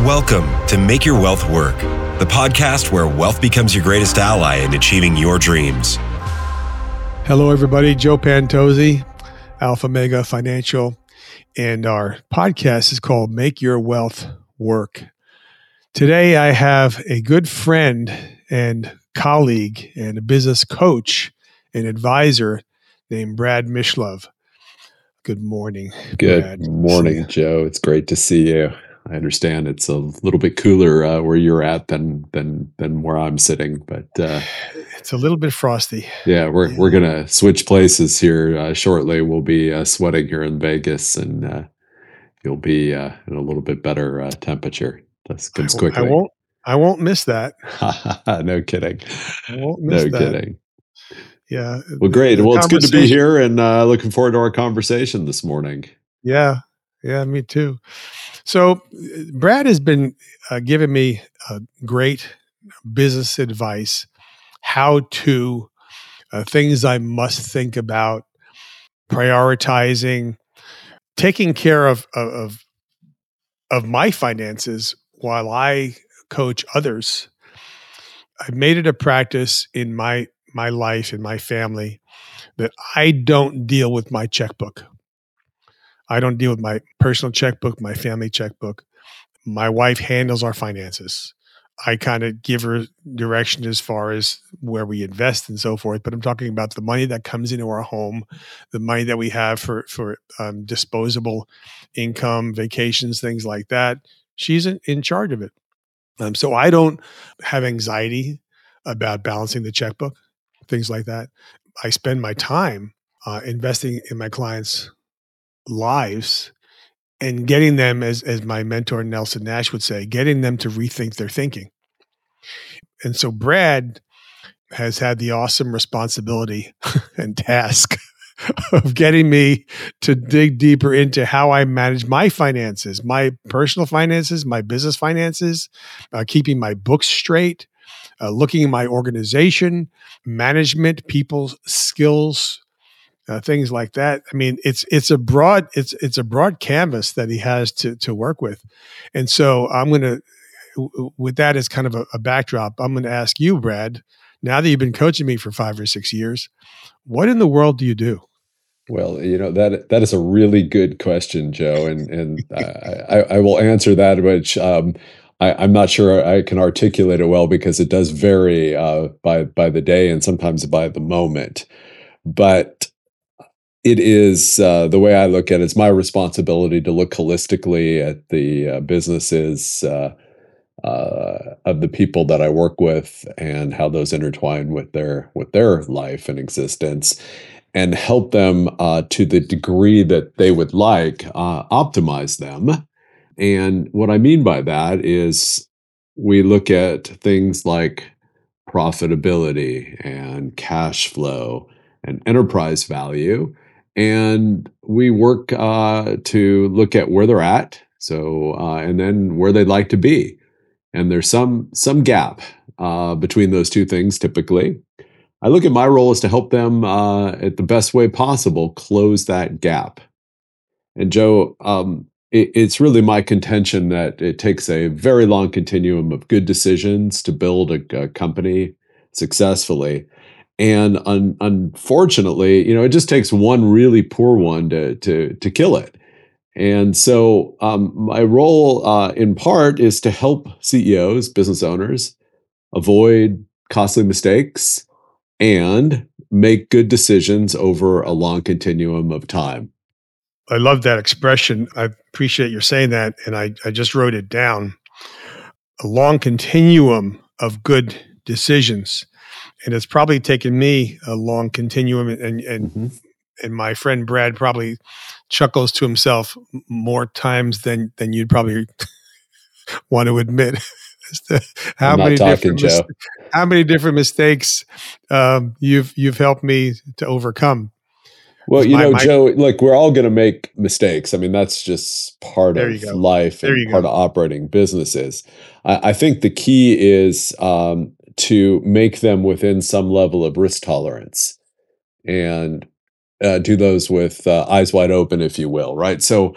Welcome to Make Your Wealth Work, the podcast where wealth becomes your greatest ally in achieving your dreams. Hello, everybody. Joe Pantozzi, Alpha Mega Financial, and our podcast is called Make Your Wealth Work. Today, I have a good friend and colleague and a business coach and advisor named Brad Mishlove. Good morning, Good Brad. morning, Joe. It's great to see you. I understand it's a little bit cooler where you're at than where I'm sitting, but it's a little bit frosty. Yeah, we're gonna switch places here shortly. We'll be sweating here in Vegas, and you'll be in a little bit better temperature. That comes quickly. I won't miss that. No kidding. I won't miss that. No kidding. Yeah. Well, great. Well, it's good to be here, and looking forward to our conversation this morning. Yeah, me too. So Brad has been giving me great business advice, how to, things I must think about, prioritizing, taking care of my finances while I coach others. I've made it a practice in my life, in my family, that I don't deal with my checkbook. I don't deal with my personal checkbook, my family checkbook. My wife handles our finances. I kind of give her direction as far as where we invest and so forth. But I'm talking about the money that comes into our home, the money that we have for disposable income, vacations, things like that. She's in charge of it. So I don't have anxiety about balancing the checkbook, things like that. I spend my time investing in my clients' lives and getting them, as my mentor Nelson Nash would say, getting them to rethink their thinking. And so Brad has had the awesome responsibility and task of getting me to dig deeper into how I manage my finances, my personal finances, my business finances, keeping my books straight, looking at my organization, management, people's skills, things like that. I mean, it's a broad canvas that he has to work with. And so I'm going to, with that as kind of a backdrop, I'm going to ask you, Brad, now that you've been coaching me for 5 or 6 years, what in the world do you do? Well, that is a really good question, Joe, and I will answer that, which I'm not sure I can articulate it well because it does vary by the day and sometimes by the moment. But it is the way I look at it. It's my responsibility to look holistically at the businesses of the people that I work with and how those intertwine with their life and existence, and help them to the degree that they would like, optimize them. And what I mean by that is we look at things like profitability and cash flow and enterprise value. And we work to look at where they're at, so and then where they'd like to be. And there's some gap between those two things typically. I look at my role as to help them at the best way possible close that gap. And Joe, it's really my contention that it takes a very long continuum of good decisions to build a company successfully. And unfortunately, it just takes one really poor one to kill it. And so my role in part is to help CEOs, business owners, avoid costly mistakes and make good decisions over a long continuum of time. I love that expression. I appreciate your saying that. And I just wrote it down. A long continuum of good decisions. And it's probably taken me a long continuum, and my friend Brad probably chuckles to himself more times than you'd probably want to admit as to how many different mistakes you've helped me to overcome. Well, Joe, like we're all going to make mistakes. I mean, that's just part of life and part of operating businesses. I think the key is to make them within some level of risk tolerance and do those with eyes wide open, if you will, right? So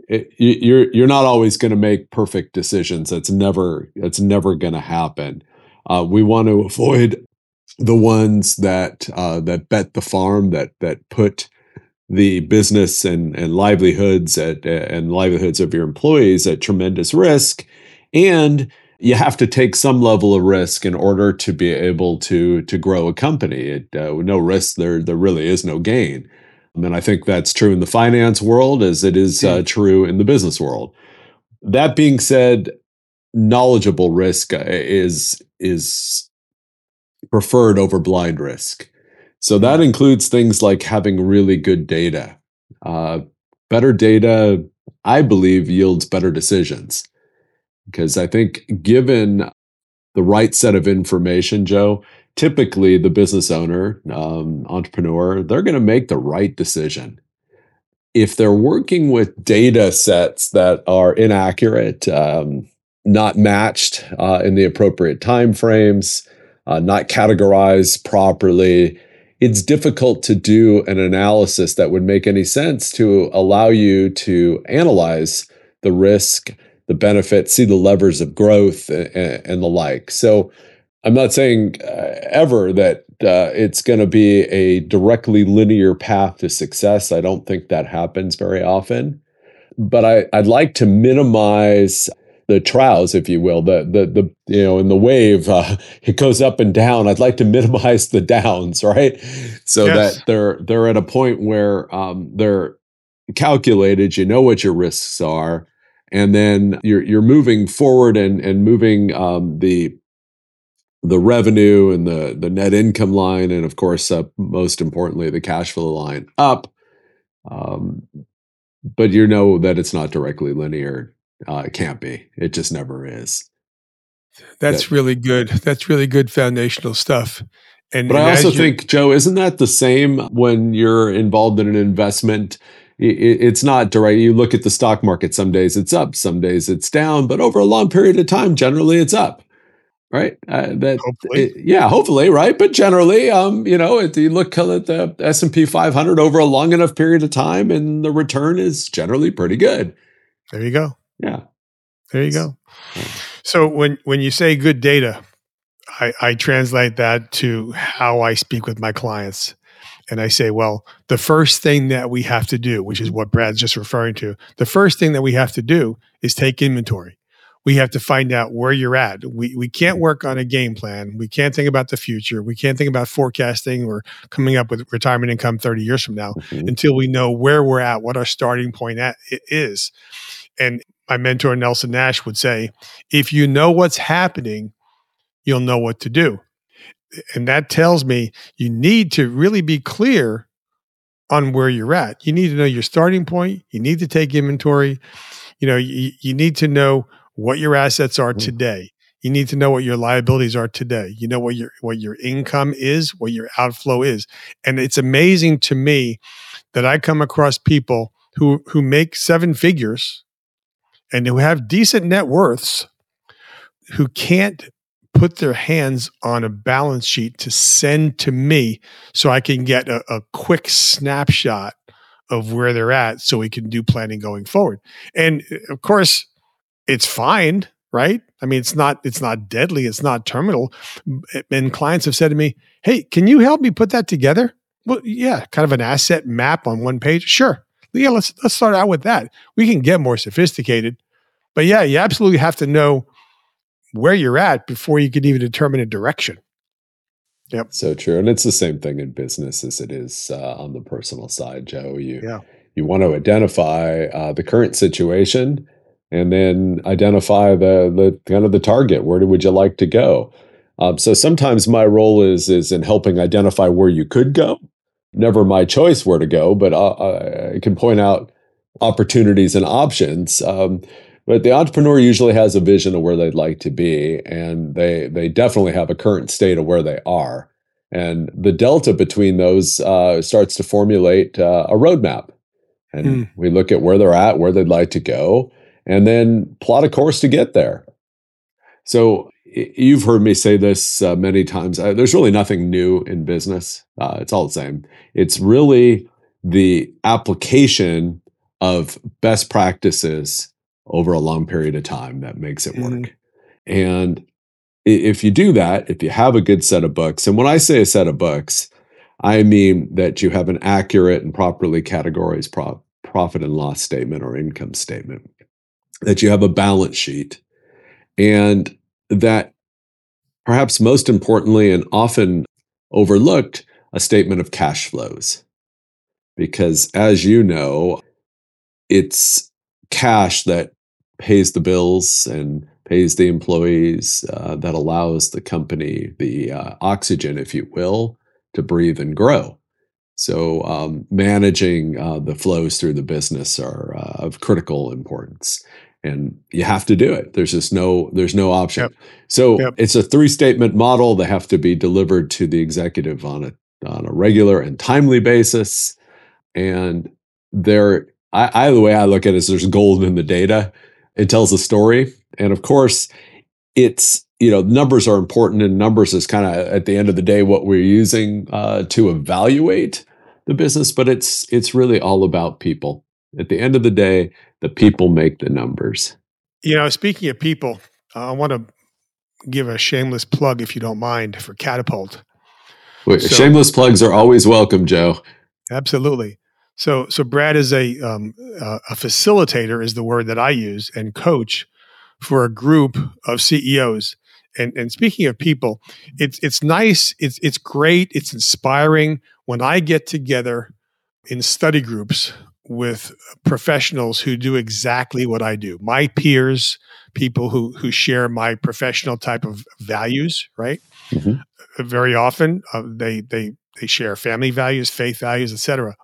you're not always going to make perfect decisions. That's never going to happen. We want to avoid the ones that bet the farm, that put the business and livelihoods and livelihoods of your employees at tremendous risk. And you have to take some level of risk in order to be able to grow a company. With no risk, there really is no gain. And I think that's true in the finance world as it is true in the business world. That being said, knowledgeable risk is preferred over blind risk. So that includes things like having really good data. Better data, I believe, yields better decisions. Because I think given the right set of information, Joe, typically the business owner, entrepreneur, they're going to make the right decision. If they're working with data sets that are inaccurate, not matched in the appropriate timeframes, not categorized properly, it's difficult to do an analysis that would make any sense to allow you to analyze the risk, the benefits, see the levers of growth, and the like. So I'm not saying ever that it's going to be a directly linear path to success. I don't think that happens very often. But I'd like to minimize the trials, if you will, the in the wave, it goes up and down. I'd like to minimize the downs, right? So that they're at a point where they're calculated. You know what your risks are, and then you're moving forward and moving the revenue and the net income line, and of course, most importantly, the cash flow line up. But you know that it's not directly linear. It can't be. It just never is. That's really good. That's really good foundational stuff. But I also think, Joe, isn't that the same when you're involved in an investment? It's not direct. You look at the stock market. Some days it's up, some days it's down. But over a long period of time, generally it's up. Right. Hopefully. Right. But generally, you look at the S&P 500 over a long enough period of time, and the return is generally pretty good. There you go. Yeah. There you go. So when you say good data, I translate that to how I speak with my clients. And I say, well, the first thing that we have to do, which is what Brad's just referring to, the first thing that we have to do is take inventory. We have to find out where you're at. We can't work on a game plan. We can't think about the future. We can't think about forecasting or coming up with retirement income 30 years from now until we know where we're at, what our starting point is. And my mentor, Nelson Nash, would say, if you know what's happening, you'll know what to do. And that tells me you need to really be clear on where you're at. You need to know your starting point. You need to take inventory. You need to know what your assets are today. You need to know what your liabilities are today. You know what your income is, what your outflow is. And it's amazing to me that I come across people who make seven figures and who have decent net worths, who can't put their hands on a balance sheet to send to me so I can get a quick snapshot of where they're at so we can do planning going forward. And of course, it's fine, right? I mean, it's not deadly, it's not terminal. And clients have said to me, hey, can you help me put that together? Well, yeah, kind of an asset map on one page. Sure. Yeah, let's start out with that. We can get more sophisticated. But yeah, you absolutely have to know where you're at before you can even determine a direction. Yep. So true. And it's the same thing in business as it is on the personal side, Joe. You want to identify the current situation and then identify the kind of the target. Where would you like to go? So sometimes my role is in helping identify where you could go. Never my choice where to go, but I can point out opportunities and options. But the entrepreneur usually has a vision of where they'd like to be, and they definitely have a current state of where they are. And the delta between those starts to formulate a roadmap. And we look at where they're at, where they'd like to go, and then plot a course to get there. So you've heard me say this many times. There's really nothing new in business. It's all the same. It's really the application of best practices over a long period of time that makes it work. And if you do that, if you have a good set of books, and when I say a set of books, I mean that you have an accurate and properly categorized profit and loss statement or income statement, that you have a balance sheet, and that perhaps most importantly and often overlooked, a statement of cash flows. Because as you know, it's cash that pays the bills and pays the employees, that allows the company the oxygen, if you will, to breathe and grow. So managing the flows through the business are of critical importance, and you have to do it. There's no option. Yep. So Yep. it's a 3-statement model that have to be delivered to the executive on a regular and timely basis. And the way I look at it is there's gold in the data. It tells a story, and of course, it's numbers are important, and numbers is kind of at the end of the day what we're using to evaluate the business, but it's really all about people. At the end of the day, the people make the numbers. Speaking of people, I want to give a shameless plug, if you don't mind, for Catapult. Shameless plugs are always welcome, Joe. Absolutely. So Brad is a facilitator, is the word that I use, and coach for a group of CEOs. And speaking of people, it's nice, it's great, it's inspiring when I get together in study groups with professionals who do exactly what I do. My peers, people who share my professional type of values, right? Mm-hmm. Very often they share family values, faith values, etc.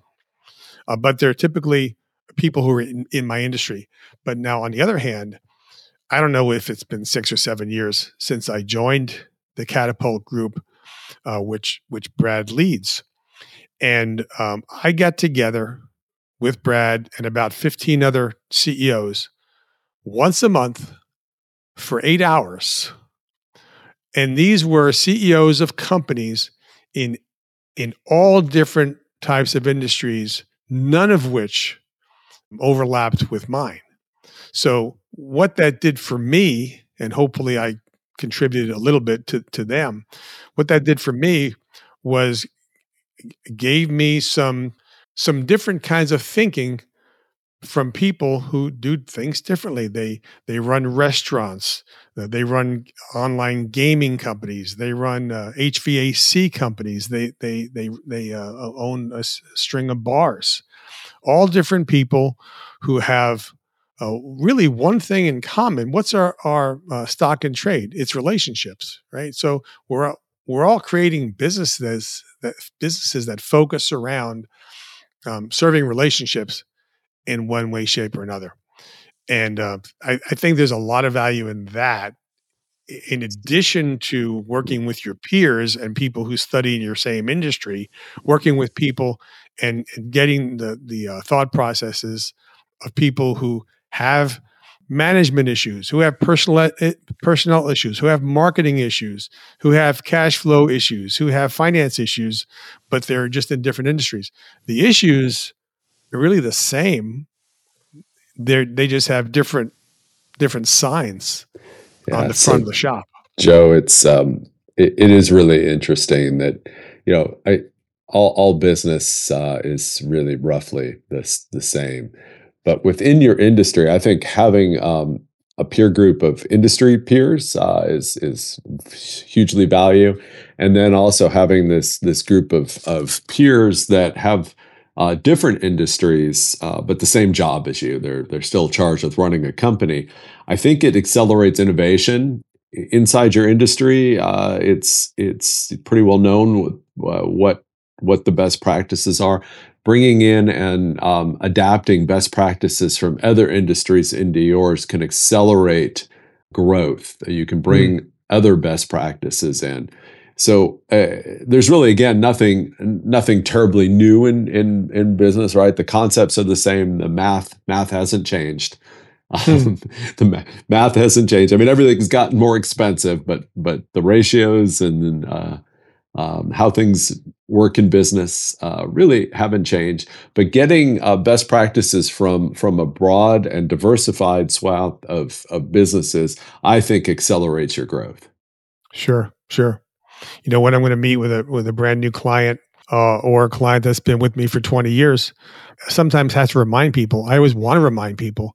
But they're typically people who are in my industry. But now, on the other hand, I don't know if it's been 6 or 7 years since I joined the Catapult group, which Brad leads. And I got together with Brad and about 15 other CEOs once a month for 8 hours. And these were CEOs of companies in all different types of industries, none of which overlapped with mine. So what that did for me, and hopefully I contributed a little bit to them, what that did for me was gave me some different kinds of thinking from people who do things differently. They run restaurants, they run online gaming companies, they run HVAC companies, they own a string of bars. All different people who have really one thing in common. What's our stock and trade? It's relationships, right? So we're all creating businesses that focus around serving relationships in one way, shape, or another. And I think there's a lot of value in that, in addition to working with your peers and people who study in your same industry, working with people and getting the thought processes of people who have management issues, who have personnel issues, who have marketing issues, who have cash flow issues, who have finance issues, but they're just in different industries. The issues are really the same. They just have different signs on the front of the shop. Joe, it's it is really interesting that all business is really roughly the same, but within your industry, I think having a peer group of industry peers is hugely value, and then also having this group of peers that have different industries, but the same job as you. They're still charged with running a company. I think it accelerates innovation inside your industry. It's pretty well known what the best practices are. Bringing in and adapting best practices from other industries into yours can accelerate growth. You can bring other best practices in. So there's really, again, nothing terribly new in business, right? The concepts are the same. The math hasn't changed. The math hasn't changed. I mean, everything's gotten more expensive, but the ratios and how things work in business really haven't changed. But getting best practices from a broad and diversified swath of businesses, I think, accelerates your growth. Sure. When I'm going to meet with a brand new client or a client that's been with me for 20 years, sometimes have to remind people. I always want to remind people,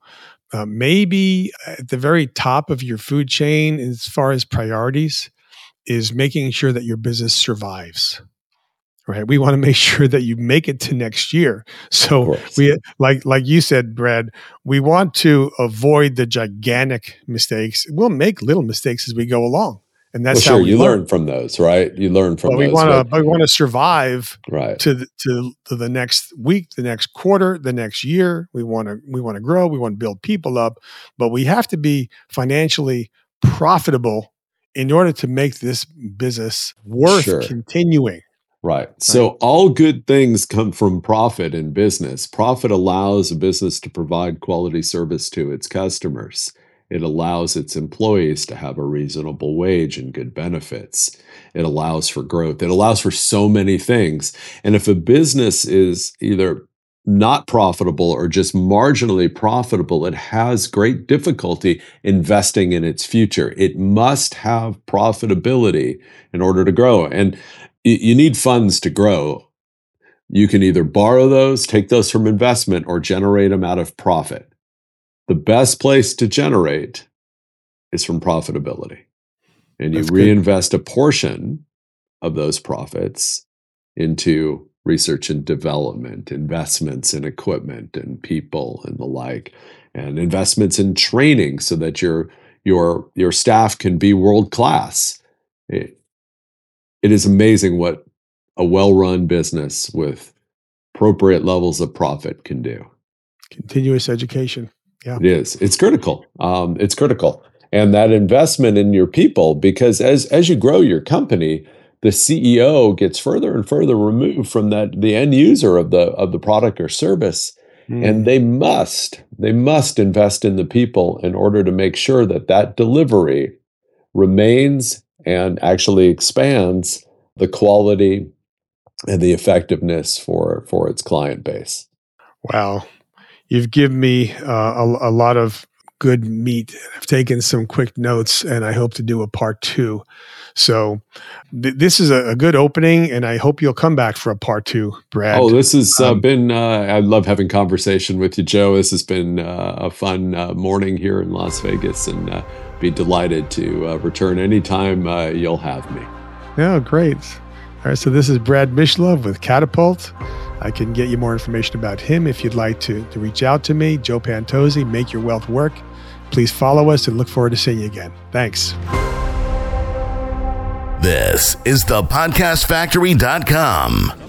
maybe at the very top of your food chain, as far as priorities, is making sure that your business survives. Right. We want to make sure that you make it to next year. So we, like you said, Brad, we want to avoid the gigantic mistakes. We'll make little mistakes as we go along. And that's how you learn from those, right? You learn from those. We want to survive to the next week, the next quarter, the next year. We want to grow. We want to build people up, but we have to be financially profitable in order to make this business worth continuing. Right. So all good things come from profit in business. Profit allows a business to provide quality service to its customers. It allows its employees to have a reasonable wage and good benefits. It allows for growth. It allows for so many things. And if a business is either not profitable or just marginally profitable, it has great difficulty investing in its future. It must have profitability in order to grow. And you need funds to grow. You can either borrow those, take those from investment, or generate them out of profit. The best place to generate is from profitability. And you reinvest a portion of those profits into research and development, investments in equipment and people and the like, and investments in training so that your staff can be world class. It is amazing what a well-run business with appropriate levels of profit can do. Continuous education. Yeah. It is. It's critical. It's critical. And that investment in your people, because as you grow your company, the CEO gets further and further removed from the end user of the product or service. And they must invest in the people in order to make sure that delivery remains and actually expands the quality and the effectiveness for its client base. Wow. You've given me a lot of good meat. I've taken some quick notes, and I hope to do a part 2. So this is a good opening, and I hope you'll come back for a part 2, Brad. Oh, this has been, I love having conversation with you, Joe. This has been a fun morning here in Las Vegas, and be delighted to return anytime you'll have me. Yeah, great. All right, so this is Brad Mishlove with Catapult. I can get you more information about him if you'd like to reach out to me. Joe Pantozzi, Make Your Wealth Work. Please follow us and look forward to seeing you again. Thanks. This is thepodcastfactory.com.